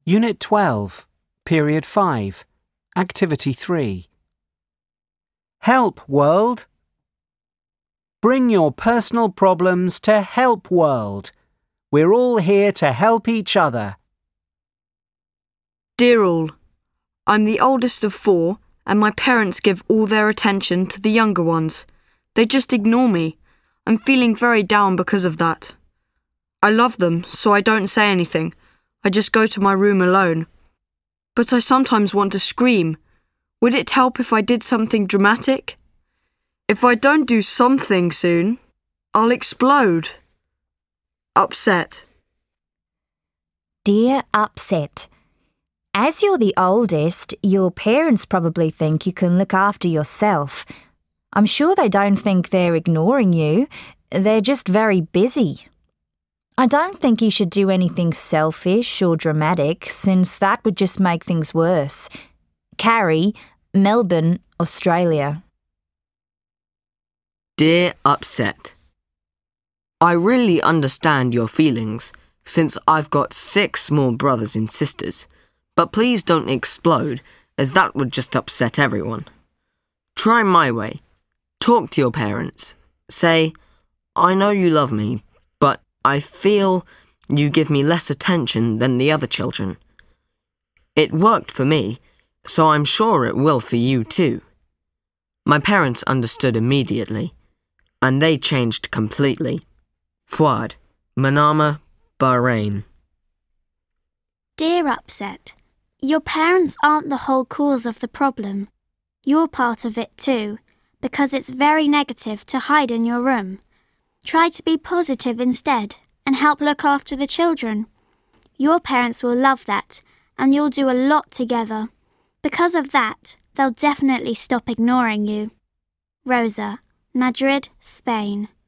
Unit 12, Period 5, Activity 3. Help World. Bring your personal problems to Help World. We're all here to help each other. Dear all, I'm the oldest of 4 and my parents give all their attention to the younger ones. They just ignore me. I'm feeling very down because of that. I love them, so I don't say anything. I just go to my room alone. But I sometimes want to scream. Would it help if I did something dramatic? If I don't do something soon, I'll explode. Upset. Dear Upset, as you're the oldest, your parents probably think you can look after yourself. I'm sure they don't think they're ignoring you. They're just very busy. I don't think you should do anything selfish or dramatic, since that would just make things worse. Carrie, Melbourne, Australia. Dear Upset, I really understand your feelings, since I've got 6 small brothers and sisters, but please don't explode, as that would just upset everyone. Try my way. Talk to your parents. Say, I know you love me, but I feel you give me less attention than the other children. It worked for me, so I'm sure it will for you too. My parents understood immediately, and they changed completely. Fuad, Manama, Bahrain. Dear Upset, your parents aren't the whole cause of the problem. You're part of it too, because it's very negative to hide in your room. Try to be positive instead and help look after the children. Your parents will love that, and you'll do a lot together. Because of that, they'll definitely stop ignoring you. Rosa, Madrid, Spain.